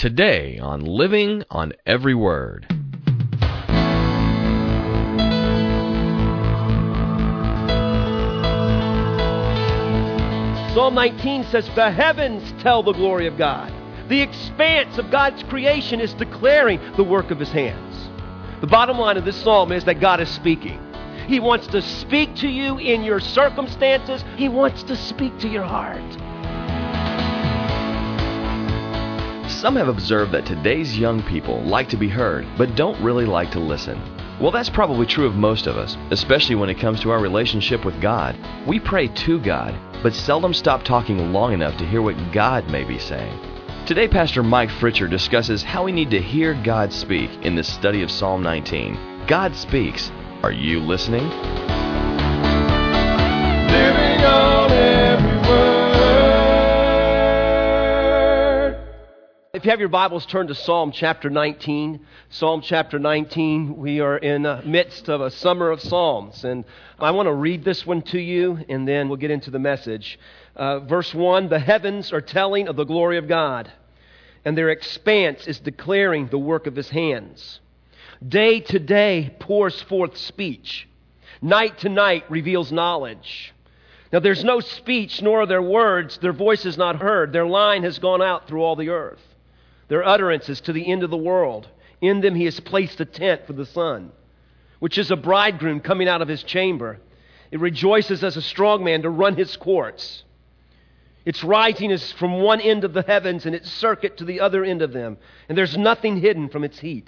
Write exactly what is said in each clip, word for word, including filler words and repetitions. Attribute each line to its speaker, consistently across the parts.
Speaker 1: Today on Living on Every Word.
Speaker 2: Psalm nineteen says, "The heavens tell the glory of God. The expanse of God's creation is declaring the work of His hands." The bottom line of this psalm is that God is speaking. He wants to speak to you in your circumstances. He wants to speak to your heart.
Speaker 1: Some have observed that today's young people like to be heard, but don't really like to listen. Well, that's probably true of most of us, especially when it comes to our relationship with God. We pray to God, but seldom stop talking long enough to hear what God may be saying. Today, Pastor Mike Fritcher discusses how we need to hear God speak in this study of Psalm nineteen. God speaks. Are you listening?
Speaker 3: Living on every word.
Speaker 2: If you have your Bibles, turn to Psalm chapter nineteen. Psalm chapter nineteen, we are in the midst of a summer of Psalms. And I want to read this one to you, and then we'll get into the message. Uh, verse one, "The heavens are telling of the glory of God, and their expanse is declaring the work of His hands. Day to day pours forth speech. Night to night reveals knowledge. Now there's no speech, nor are there words. Their voice is not heard. Their line has gone out through all the earth. Their utterances to the end of the world. In them He has placed a tent for the sun, which is a bridegroom coming out of his chamber. It rejoices as a strong man to run his courts. Its rising is from one end of the heavens, and its circuit to the other end of them. And there's nothing hidden from its heat.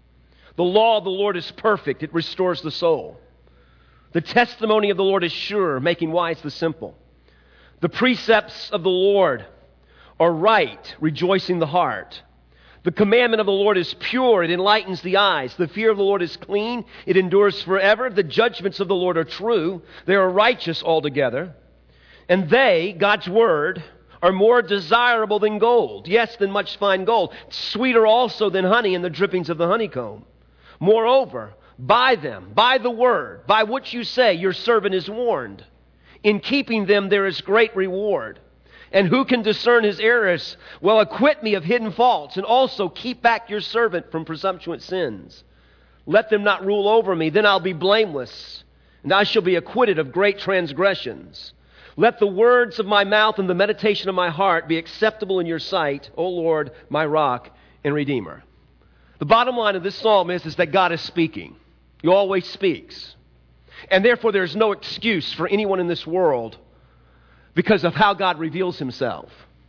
Speaker 2: The law of the Lord is perfect. It restores the soul. The testimony of the Lord is sure, making wise the simple. The precepts of the Lord are right, rejoicing the heart. The commandment of the Lord is pure. It enlightens the eyes. The fear of the Lord is clean. It endures forever. The judgments of the Lord are true. They are righteous altogether. And they, God's word, are more desirable than gold. Yes, than much fine gold. Sweeter also than honey and the drippings of the honeycomb. Moreover, by them, by the word, by which you say, your servant is warned. In keeping them there is great reward. And who can discern his errors? Well, acquit me of hidden faults, and also keep back your servant from presumptuous sins. Let them not rule over me, then I'll be blameless, and I shall be acquitted of great transgressions. Let the words of my mouth and the meditation of my heart be acceptable in your sight, O Lord, my rock and redeemer." The bottom line of this psalm is, is that God is speaking. He always speaks. And therefore there's no excuse for anyone in this world because of how God reveals Himself.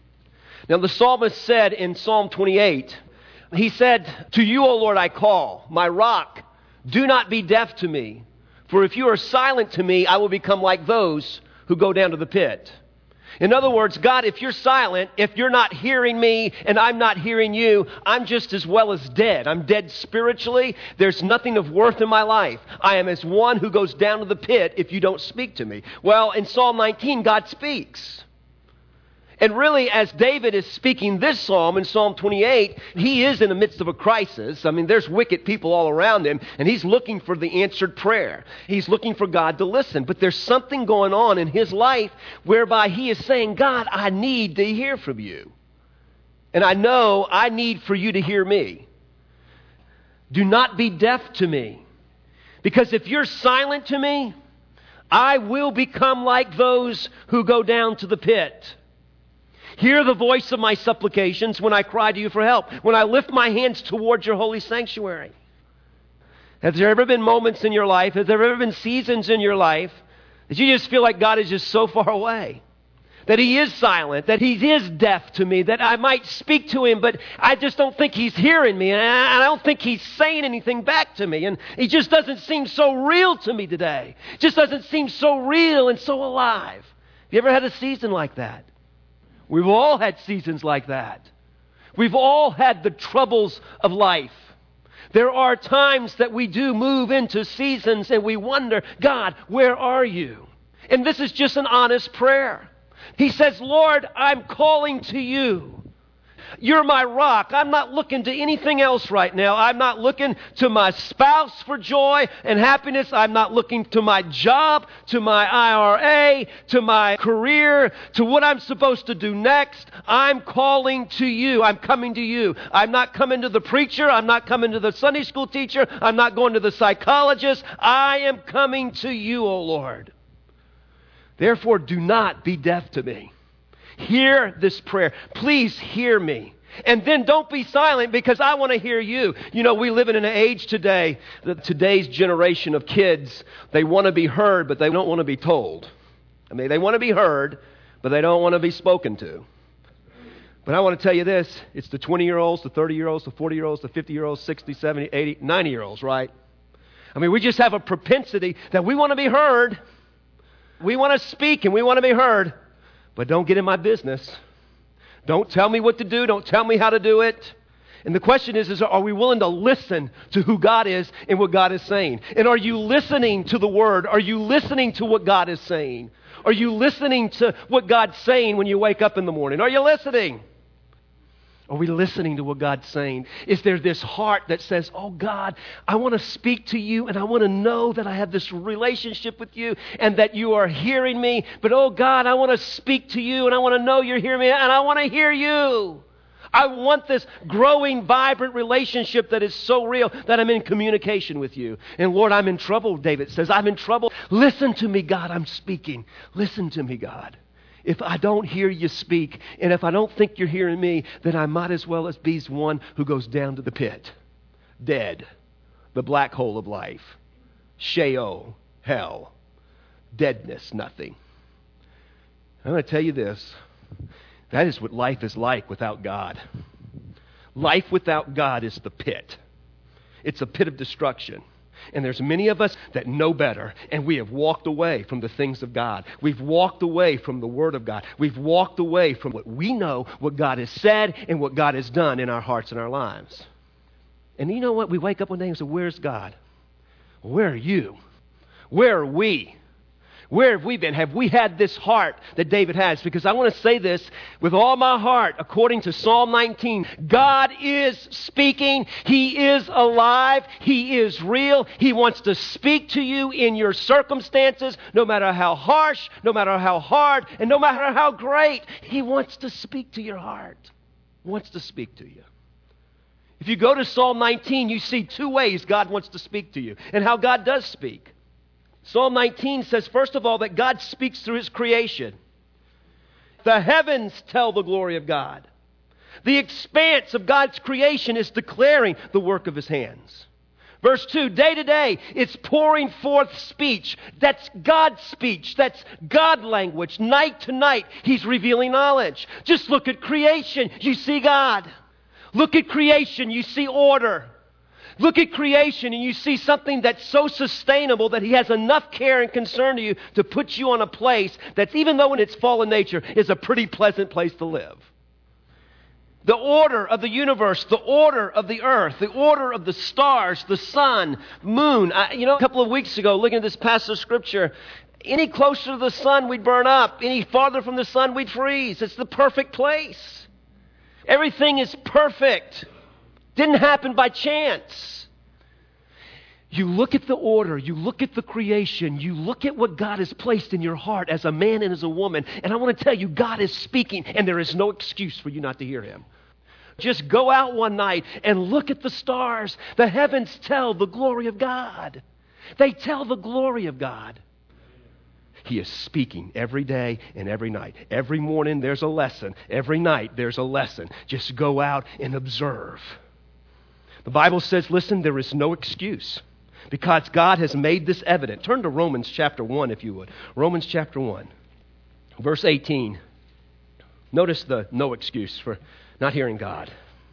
Speaker 2: Now the psalmist said in Psalm twenty-eight, he said, "To you, O Lord, I call, my rock, do not be deaf to me. For if you are silent to me, I will become like those who go down to the pit." In other words, God, if you're silent, if you're not hearing me and I'm not hearing you, I'm just as well as dead. I'm dead spiritually. There's nothing of worth in my life. I am as one who goes down to the pit if you don't speak to me. Well, in Psalm nineteen, God speaks. And really, as David is speaking this psalm in Psalm twenty-eight, he is in the midst of a crisis. I mean, there's wicked people all around him, and he's looking for the answered prayer. He's looking for God to listen. But there's something going on in his life whereby he is saying, God, I need to hear from you. And I know I need for you to hear me. Do not be deaf to me. Because if you're silent to me, I will become like those who go down to the pit. Hear the voice of my supplications when I cry to you for help, when I lift my hands towards your holy sanctuary. Has there ever been moments in your life, has there ever been seasons in your life that you just feel like God is just so far away? That He is silent, that He is deaf to me, that I might speak to Him, but I just don't think He's hearing me, and I don't think He's saying anything back to me, and He just doesn't seem so real to me today. It just doesn't seem so real and so alive. Have you ever had a season like that? We've all had seasons like that. We've all had the troubles of life. There are times that we do move into seasons and we wonder, God, where are you? And this is just an honest prayer. He says, Lord, I'm calling to you. You're my rock. I'm not looking to anything else right now. I'm not looking to my spouse for joy and happiness. I'm not looking to my job, to my I R A, to my career, to what I'm supposed to do next. I'm calling to you. I'm coming to you. I'm not coming to the preacher. I'm not coming to the Sunday school teacher. I'm not going to the psychologist. I am coming to you, O Lord. Therefore, do not be deaf to me. Hear this prayer. Please hear me. And then don't be silent, because I want to hear you. You know, we live in an age today, that today's generation of kids, they want to be heard, but they don't want to be told. I mean, they want to be heard, but they don't want to be spoken to. But I want to tell you this, it's the twenty-year-olds, the thirty-year-olds, the forty-year-olds, the fifty-year-olds, sixty, seventy, eighty, ninety-year-olds, right? I mean, we just have a propensity that we want to be heard. We want to speak and we want to be heard. But don't get in my business. Don't tell me what to do. Don't tell me how to do it. And the question is, is are we willing to listen to who God is and what God is saying? And are you listening to the Word? Are you listening to what God is saying? Are you listening to what God's saying when you wake up in the morning? Are you listening? Are we listening to what God's saying? Is there this heart that says, oh God, I want to speak to you and I want to know that I have this relationship with you and that you are hearing me. But oh God, I want to speak to you and I want to know you're hearing me and I want to hear you. I want this growing, vibrant relationship that is so real that I'm in communication with you. And Lord, I'm in trouble, David says. I'm in trouble. Listen to me, God. I'm speaking. Listen to me, God. If I don't hear you speak, and if I don't think you're hearing me, then I might as well as be one who goes down to the pit. Dead. The black hole of life. Sheol. Hell. Deadness. Nothing. I'm going to tell you this. That is what life is like without God. Life without God is the pit. It's a pit of destruction. And there's many of us that know better, and we have walked away from the things of God. We've walked away from the Word of God. We've walked away from what we know, what God has said, and what God has done in our hearts and our lives. And you know what? We wake up one day and say, where's God? Where are you? Where are we? Where have we been? Have we had this heart that David has? Because I want to say this with all my heart, according to Psalm nineteen. God is speaking. He is alive. He is real. He wants to speak to you in your circumstances, no matter how harsh, no matter how hard, and no matter how great. He wants to speak to your heart. He wants to speak to you. If you go to Psalm nineteen, you see two ways God wants to speak to you and how God does speak. Psalm nineteen says, first of all, that God speaks through His creation. The heavens tell the glory of God. The expanse of God's creation is declaring the work of His hands. Verse two, day to day, it's pouring forth speech. That's God's speech. That's God language. Night to night, He's revealing knowledge. Just look at creation. You see God. Look at creation. You see order. Look at creation and you see something that's so sustainable that He has enough care and concern to you to put you on a place that's, even though in its fallen nature, is a pretty pleasant place to live. The order of the universe, the order of the earth, the order of the stars, the sun, moon. I, you know, a couple of weeks ago, looking at this passage of Scripture, any closer to the sun, we'd burn up. Any farther from the sun, we'd freeze. It's the perfect place. Everything is perfect. Didn't happen by chance. You look at the order, you look at the creation, you look at what God has placed in your heart as a man and as a woman, and I want to tell you, God is speaking, and there is no excuse for you not to hear Him. Just go out one night and look at the stars. The heavens tell the glory of God. They tell the glory of God. He is speaking every day and every night. Every morning there's a lesson. Every night there's a lesson. Just go out and observe. The Bible says, listen, there is no excuse because God has made this evident. Turn to Romans chapter one, if you would. Romans chapter one, verse eighteen. Notice the no excuse for not hearing God.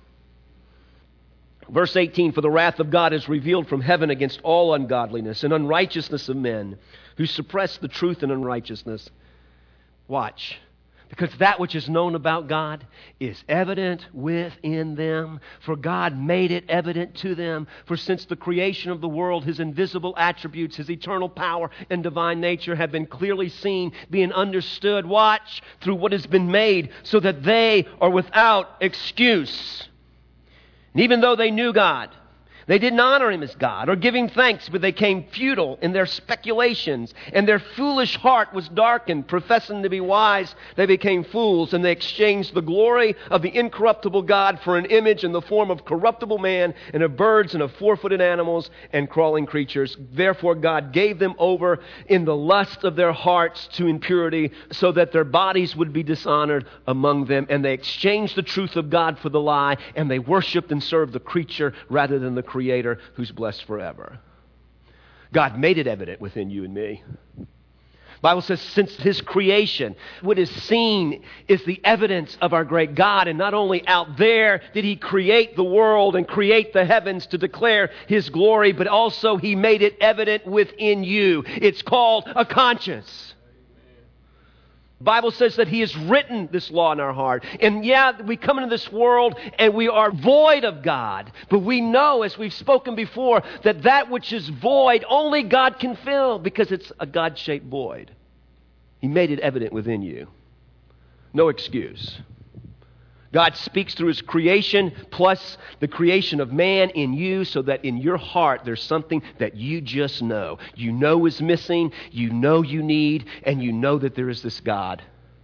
Speaker 2: Verse eighteen, for the wrath of God is revealed from heaven against all ungodliness and unrighteousness of men who suppress the truth in unrighteousness. Watch. Because that which is known about God is evident within them. For God made it evident to them. For since the creation of the world, His invisible attributes, His eternal power and divine nature have been clearly seen, being understood, watch, through what has been made, so that they are without excuse. And even though they knew God, they didn't honor Him as God or give Him thanks, but they came futile in their speculations, and their foolish heart was darkened. Professing to be wise, they became fools, and they exchanged the glory of the incorruptible God for an image in the form of corruptible man, and of birds, and of four-footed animals, and crawling creatures. Therefore God gave them over in the lust of their hearts to impurity, so that their bodies would be dishonored among them. And they exchanged the truth of God for the lie, and they worshipped and served the creature rather than the Creator, who's blessed forever. God made it evident within you and me. The Bible says since His creation, what is seen is the evidence of our great God. And not only out there did He create the world and create the heavens to declare His glory, but also He made it evident within you. It's called a conscience. The Bible says that He has written this law in our heart. And yeah, we come into this world and we are void of God. But we know, as we've spoken before, that that which is void, only God can fill, because it's a God-shaped void. He made it evident within you. No excuse. God speaks through His creation plus the creation of man in you, so that in your heart there's something that you just know. You know is missing, you know you need, and you know that there is this God.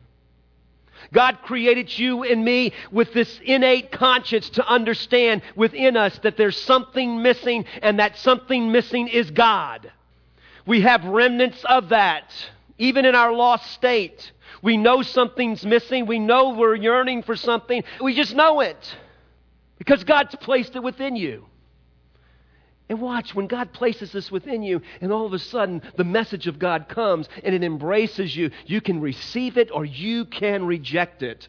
Speaker 2: God created you and me with this innate conscience to understand within us that there's something missing, and that something missing is God. We have remnants of that, even in our lost state. We know something's missing. We know we're yearning for something. We just know it because God's placed it within you. And watch, when God places this within you, and all of a sudden the message of God comes and it embraces you, you can receive it or you can reject it.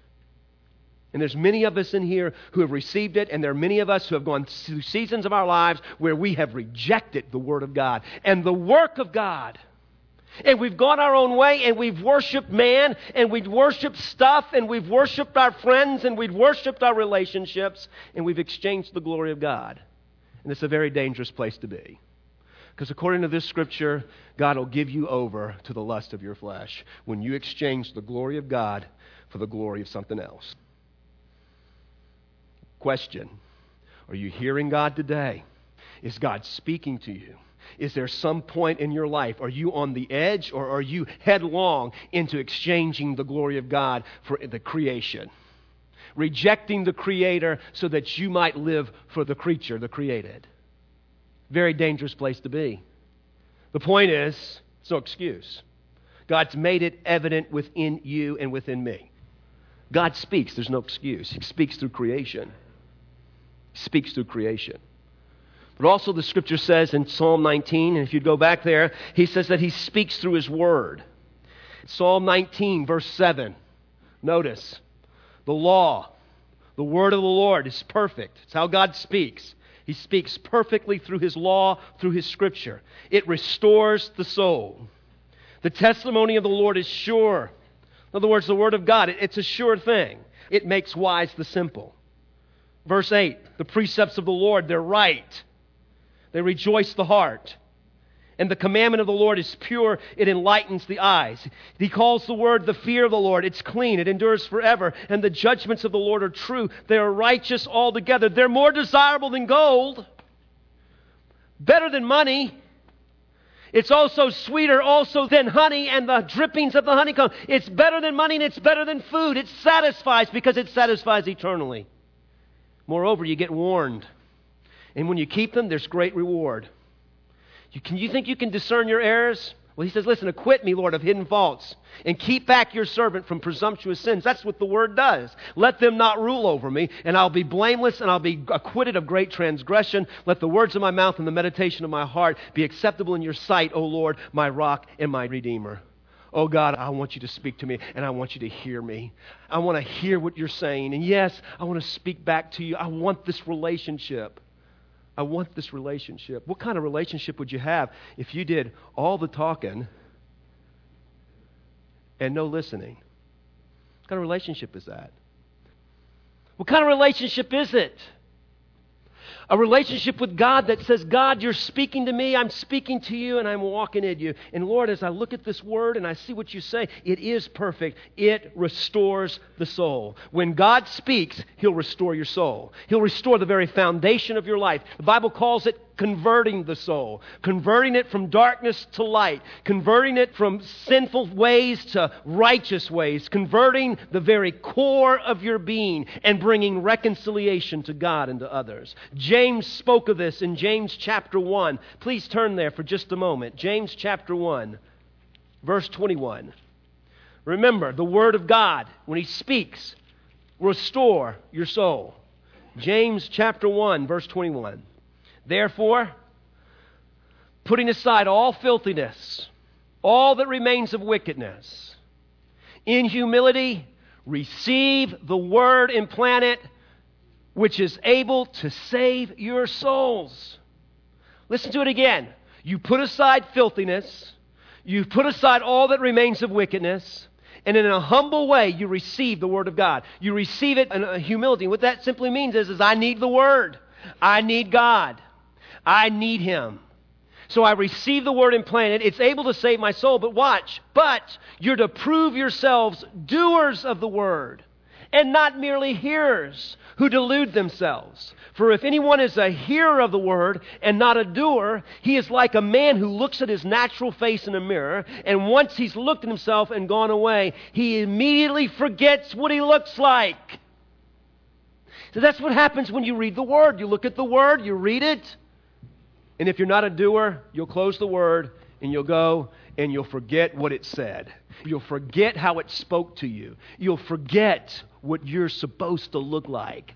Speaker 2: And there's many of us in here who have received it, and there are many of us who have gone through seasons of our lives where we have rejected the Word of God and the work of God. And we've gone our own way, and we've worshiped man, and we've worshiped stuff, and we've worshiped our friends, and we've worshiped our relationships, and we've exchanged the glory of God. And it's a very dangerous place to be. Because according to this scripture, God will give you over to the lust of your flesh when you exchange the glory of God for the glory of something else. Question: are you hearing God today? Is God speaking to you? Is there some point in your life, are you on the edge, or are you headlong into exchanging the glory of God for the creation? Rejecting the Creator so that you might live for the creature, the created. Very dangerous place to be. The point is, it's no excuse. God's made it evident within you and within me. God speaks, there's no excuse. He speaks through creation. He speaks through creation. But also the scripture says in Psalm nineteen, and if you'd go back there, he says that He speaks through His Word. Psalm nineteen, verse seven. Notice, the law, the Word of the Lord is perfect. It's how God speaks. He speaks perfectly through His law, through His scripture. It restores the soul. The testimony of the Lord is sure. In other words, the Word of God, it's a sure thing. It makes wise the simple. Verse eight, the precepts of the Lord, they're right. They rejoice the heart. And the commandment of the Lord is pure. It enlightens the eyes. He calls the word the fear of the Lord. It's clean. It endures forever. And the judgments of the Lord are true. They are righteous altogether. They're more desirable than gold. Better than money. It's also sweeter also than honey and the drippings of the honeycomb. It's better than money, and it's better than food. It satisfies because it satisfies eternally. Moreover, you get warned. And when you keep them, there's great reward. You, can you think you can discern your errors? Well, he says, listen, acquit me, Lord, of hidden faults, and keep back your servant from presumptuous sins. That's what the word does. Let them not rule over me, and I'll be blameless, and I'll be acquitted of great transgression. Let the words of my mouth and the meditation of my heart be acceptable in your sight, O Lord, my rock and my redeemer. Oh God, I want you to speak to me, and I want you to hear me. I want to hear what you're saying. And yes, I want to speak back to you. I want this relationship. I want this relationship. What kind of relationship would you have if you did all the talking and no listening? kind of relationship is that? What kind of relationship is it? A relationship with God that says, God, you're speaking to me, I'm speaking to you, and I'm walking in you. And Lord, as I look at this word and I see what you say, it is perfect. It restores the soul. When God speaks, He'll restore your soul. He'll restore the very foundation of your life. The Bible calls it converting the soul, converting it from darkness to light, converting it from sinful ways to righteous ways, converting the very core of your being and bringing reconciliation to God and to others. James spoke of this in James chapter one. Please turn there for just a moment. James chapter one, verse twenty-one. Remember, the Word of God, when He speaks, restore your soul. James chapter one, verse twenty-one. Therefore, putting aside all filthiness, all that remains of wickedness, in humility, receive the word implanted, which is able to save your souls. Listen to it again. You put aside filthiness, you put aside all that remains of wickedness, and in a humble way, you receive the Word of God. You receive it in humility. What that simply means is, is I need the Word. I need God. I need Him. So I receive the Word implanted. It's able to save my soul. But watch. But you're to prove yourselves doers of the Word, and not merely hearers who delude themselves. For if anyone is a hearer of the Word and not a doer, he is like a man who looks at his natural face in a mirror, and once he's looked at himself and gone away, he immediately forgets what he looks like. So that's what happens when you read the Word. You look at the Word, you read it, and if you're not a doer, you'll close the Word and you'll go and you'll forget what it said. You'll forget how it spoke to you. You'll forget what you're supposed to look like.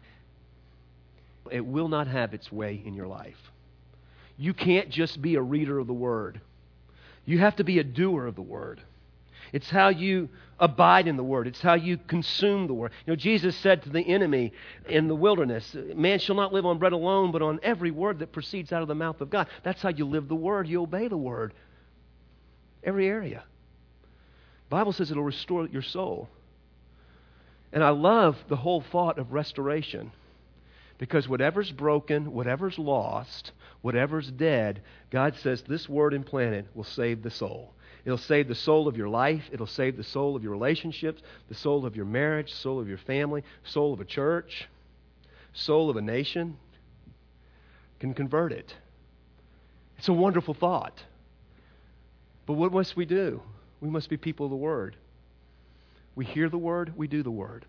Speaker 2: It will not have its way in your life. You can't just be a reader of the Word. You have to be a doer of the Word. It's how you abide in the Word. It's how you consume the Word. You know, Jesus said to the enemy in the wilderness, man shall not live on bread alone, but on every word that proceeds out of the mouth of God. That's how you live the Word. You obey the Word. Every area. The Bible says it'll restore your soul. And I love the whole thought of restoration. Because whatever's broken, whatever's lost, whatever's dead, God says this Word implanted will save the soul. It'll save the soul of your life. It'll save the soul of your relationships, the soul of your marriage, soul of your family, soul of a church, soul of a nation. Can convert it. It's a wonderful thought. But what must we do? We must be people of the Word. We hear the Word, we do the Word.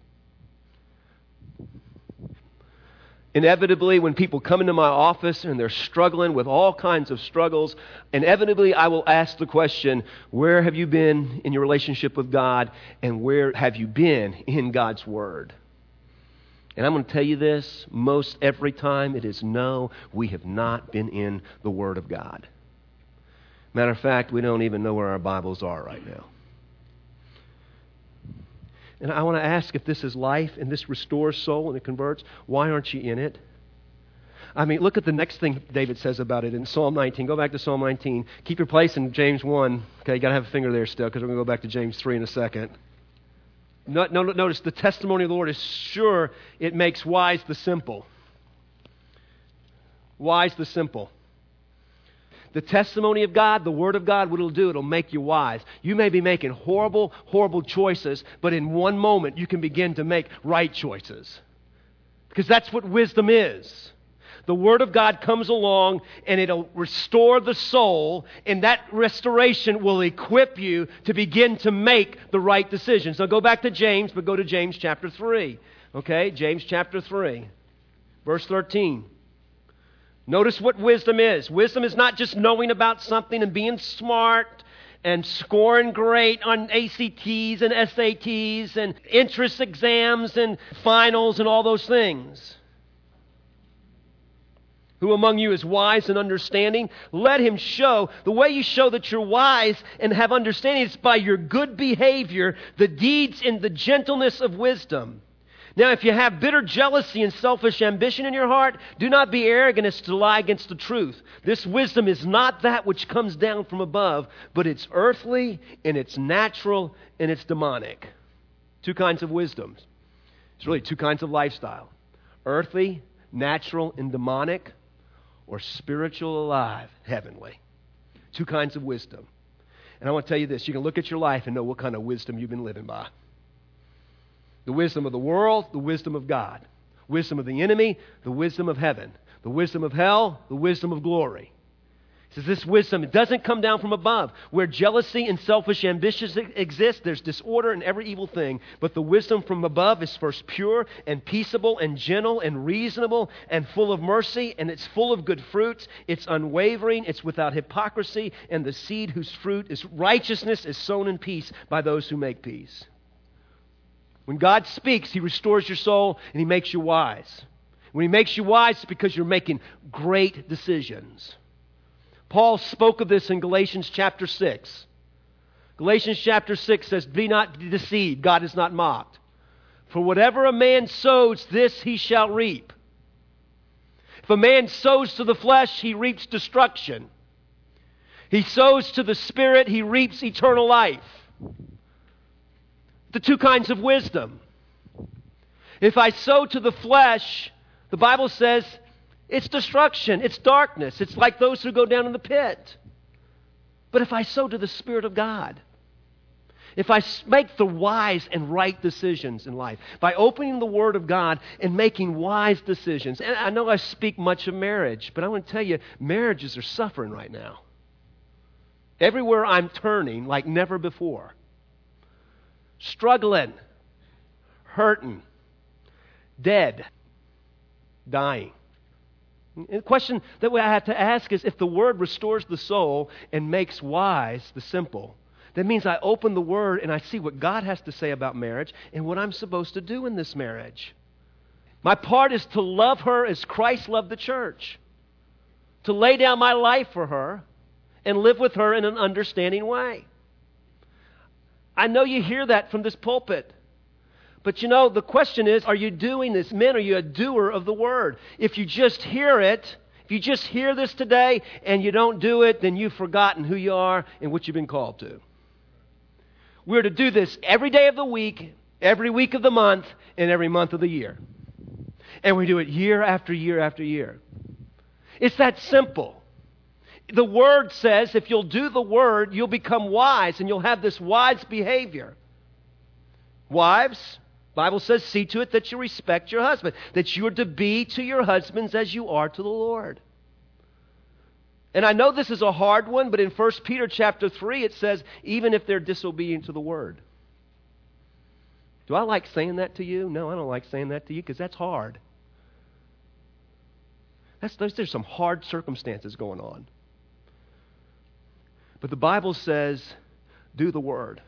Speaker 2: Inevitably, when people come into my office and they're struggling with all kinds of struggles, inevitably I will ask the question, where have you been in your relationship with God, and where have you been in God's Word? And I'm going to tell you this, most every time it is no, we have not been in the Word of God. Matter of fact, we don't even know where our Bibles are right now. And I want to ask, if this is life and this restores soul and it converts, why aren't you in it? I mean, look at the next thing David says about it in Psalm nineteen. Go back to Psalm nineteen. Keep your place in James one. Okay, you got to have a finger there still, because we're going to go back to James three in a second. No, no, notice the testimony of the Lord is sure it makes wise the simple. Wise the simple. The testimony of God, the Word of God, what it'll do, it'll make you wise. You may be making horrible, horrible choices, but in one moment you can begin to make right choices. Because that's what wisdom is. The Word of God comes along and it'll restore the soul, and that restoration will equip you to begin to make the right decisions. Now go back to James, but go to James chapter three. Okay, James chapter three, verse thirteen. Notice what wisdom is. Wisdom is not just knowing about something and being smart and scoring great on A C Ts and S A Ts and entrance exams and finals and all those things. Who among you is wise and understanding? Let him show. The way you show that you're wise and have understanding is by your good behavior, the deeds and the gentleness of wisdom. Now, if you have bitter jealousy and selfish ambition in your heart, do not be arrogant as to lie against the truth. This wisdom is not that which comes down from above, but it's earthly and it's natural and it's demonic. Two kinds of wisdom. It's really two kinds of lifestyle. Earthly, natural, and demonic, or spiritual, alive, heavenly. Two kinds of wisdom. And I want to tell you this. You can look at your life and know what kind of wisdom you've been living by. The wisdom of the world, the wisdom of God. Wisdom of the enemy, the wisdom of heaven. The wisdom of hell, the wisdom of glory. He says this wisdom, it doesn't come down from above. Where jealousy and selfish ambitions exist, there's disorder in every evil thing. But the wisdom from above is first pure and peaceable and gentle and reasonable and full of mercy, and it's full of good fruits. It's unwavering. It's without hypocrisy. And the seed whose fruit is righteousness is sown in peace by those who make peace. When God speaks, He restores your soul and He makes you wise. When He makes you wise, it's because you're making great decisions. Paul spoke of this in Galatians chapter six. Galatians chapter six says, "Be not deceived, God is not mocked. For whatever a man sows, this he shall reap. If a man sows to the flesh, he reaps destruction. He sows to the Spirit, he reaps eternal life." The two kinds of wisdom. If I sow to the flesh, the Bible says, it's destruction. It's darkness. It's like those who go down in the pit. But if I sow to the Spirit of God, if I make the wise and right decisions in life, by opening the Word of God and making wise decisions, and I know I speak much of marriage, but I want to tell you, marriages are suffering right now. Everywhere I'm turning, like never before. Struggling, hurting, dead, dying. And the question that we have to ask is, if the Word restores the soul and makes wise the simple, that means I open the Word and I see what God has to say about marriage and what I'm supposed to do in this marriage. My part is to love her as Christ loved the church, to lay down my life for her and live with her in an understanding way. I know you hear that from this pulpit. But you know, the question is, are you doing this? Men, are you a doer of the Word? If you just hear it, if you just hear this today and you don't do it, then you've forgotten who you are and what you've been called to. We're to do this every day of the week, every week of the month, and every month of the year. And we do it year after year after year. It's that simple. The Word says if you'll do the Word, you'll become wise and you'll have this wise behavior. Wives, Bible says, see to it that you respect your husband, that you are to be to your husbands as you are to the Lord. And I know this is a hard one, but in First Peter chapter three it says, even if they're disobedient to the Word. Do I like saying that to you? No, I don't like saying that to you because that's hard. That's, there's, there's some hard circumstances going on. But the Bible says, do the Word.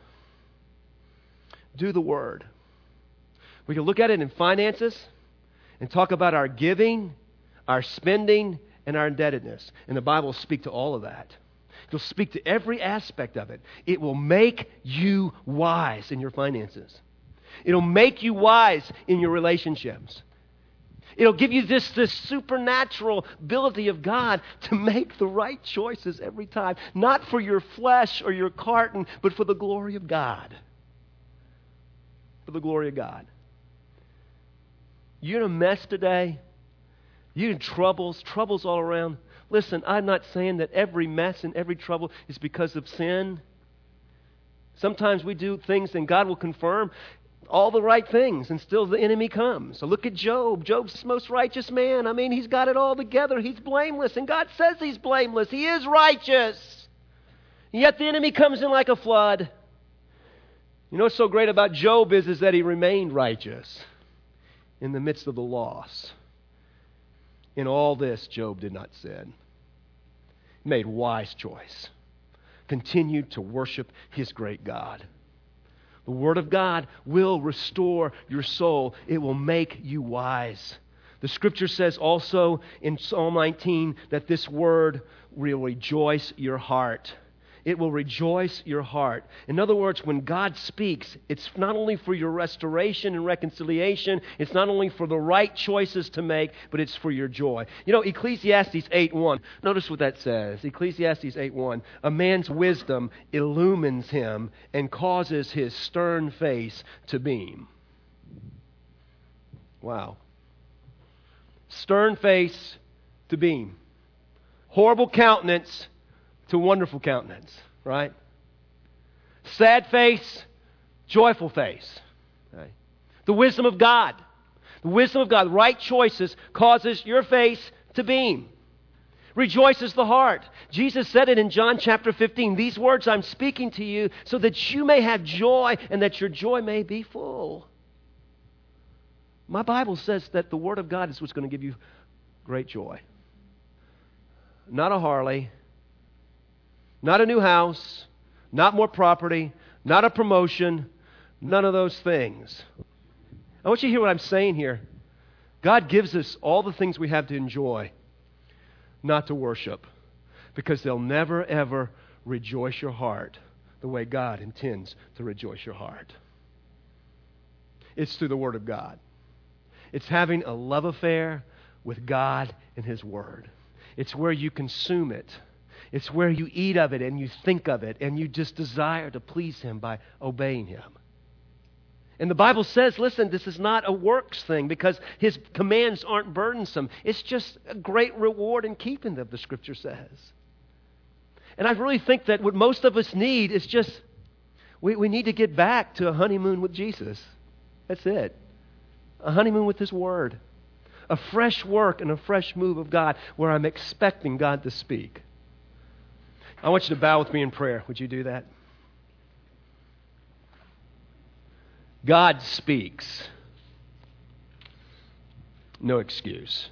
Speaker 2: Do the Word. We can look at it in finances and talk about our giving, our spending, and our indebtedness. And the Bible will speak to all of that. It'll speak to every aspect of it. It will make you wise in your finances. It'll make you wise in your relationships. It'll give you this, this supernatural ability of God to make the right choices every time. Not for your flesh or your carton, but for the glory of God. For the glory of God. You're in a mess today. You're in troubles, troubles all around. Listen, I'm not saying that every mess and every trouble is because of sin. Sometimes we do things and God will confirm all the right things and still the enemy comes. So look at Job. Job's the most righteous man. I mean, he's got it all together. He's blameless. And God says he's blameless. He is righteous. And yet the enemy comes in like a flood. You know what's so great about Job is, is that he remained righteous in the midst of the loss. In all this, Job did not sin. He made wise choice. Continued to worship his great God. The Word of God will restore your soul. It will make you wise. The Scripture says also in Psalm nineteen that this Word will rejoice your heart. It will rejoice your heart. In other words, when God speaks, it's not only for your restoration and reconciliation, it's not only for the right choices to make, but it's for your joy. You know, Ecclesiastes eight one, notice what that says. Ecclesiastes eight one, a man's wisdom illumines him and causes his stern face to beam. Wow. Stern face to beam. Horrible countenance to wonderful countenance, right? Sad face, joyful face. Right? The wisdom of God. The wisdom of God, right choices causes your face to beam. Rejoices the heart. Jesus said it in John chapter fifteen. These words I'm speaking to you so that you may have joy and that your joy may be full. My Bible says that the Word of God is what's going to give you great joy. Not a Harley. Not a new house, not more property, not a promotion, none of those things. I want you to hear what I'm saying here. God gives us all the things we have to enjoy, not to worship, because they'll never, ever rejoice your heart the way God intends to rejoice your heart. It's through the Word of God. It's having a love affair with God and His Word. It's where you consume it. It's where you eat of it and you think of it and you just desire to please Him by obeying Him. And the Bible says, listen, this is not a works thing because His commands aren't burdensome. It's just a great reward in keeping them, the Scripture says. And I really think that what most of us need is just, we, we need to get back to a honeymoon with Jesus. That's it. A honeymoon with His Word. A fresh work and a fresh move of God where I'm expecting God to speak. I want you to bow with me in prayer. Would you do that? God speaks. No excuse.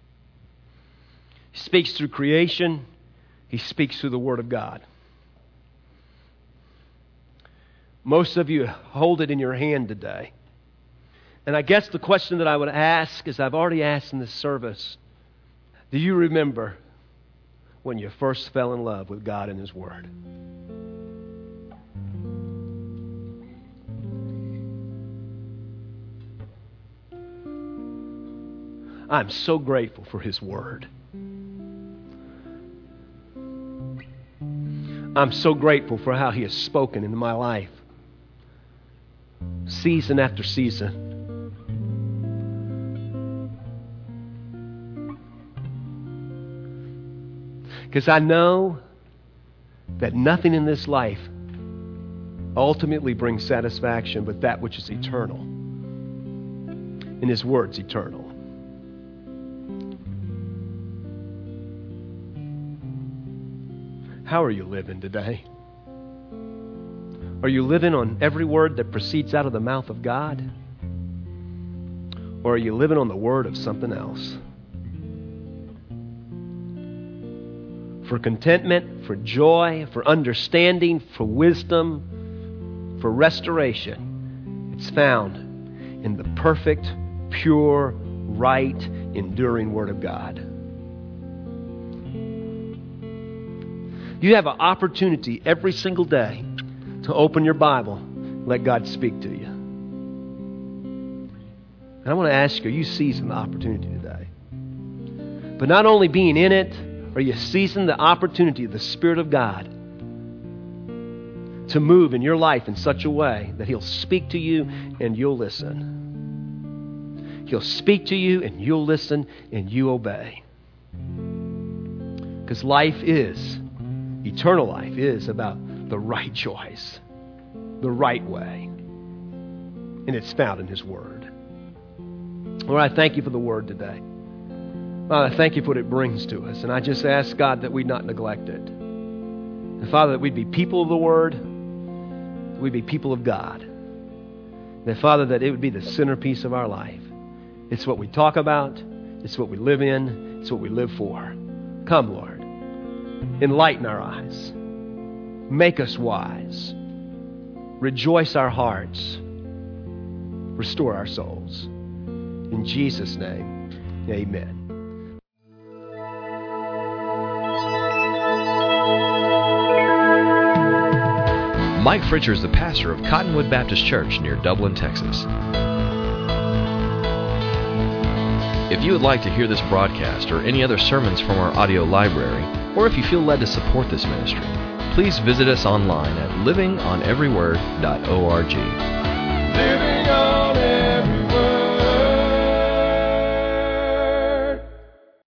Speaker 2: He speaks through creation. He speaks through the Word of God. Most of you hold it in your hand today. And I guess the question that I would ask, as I've already asked in this service, do you remember when you first fell in love with God and His Word? I'm so grateful for His Word. I'm so grateful for how He has spoken into my life, season after season. Because I know that nothing in this life ultimately brings satisfaction but that which is eternal. And His Word's eternal. How are you living today? Are you living on every word that proceeds out of the mouth of God? Or are you living on the word of something else? For contentment, for joy, for understanding, for wisdom, for restoration, it's found in the perfect, pure, right, enduring Word of God. You have an opportunity every single day to open your Bible and let God speak to you. And I want to ask you, are you seizing the opportunity today? But not only being in it, are you seizing the opportunity of the Spirit of God to move in your life in such a way that He'll speak to you and you'll listen? He'll speak to you and you'll listen and you obey. Because life is, eternal life is about the right choice, the right way. And it's found in His Word. Lord, I thank You for the Word today. Father, I thank You for what it brings to us. And I just ask, God, that we'd not neglect it. And Father, that we'd be people of the Word, that we'd be people of God. And that, Father, that it would be the centerpiece of our life. It's what we talk about. It's what we live in. It's what we live for. Come, Lord. Enlighten our eyes. Make us wise. Rejoice our hearts. Restore our souls. In Jesus' name, amen.
Speaker 1: Mike Fritcher is the pastor of Cottonwood Baptist Church near Dublin, Texas. If you would like to hear this broadcast or any other sermons from our audio library, or if you feel led to support this ministry, please visit us online at living on every word dot org.
Speaker 3: Living on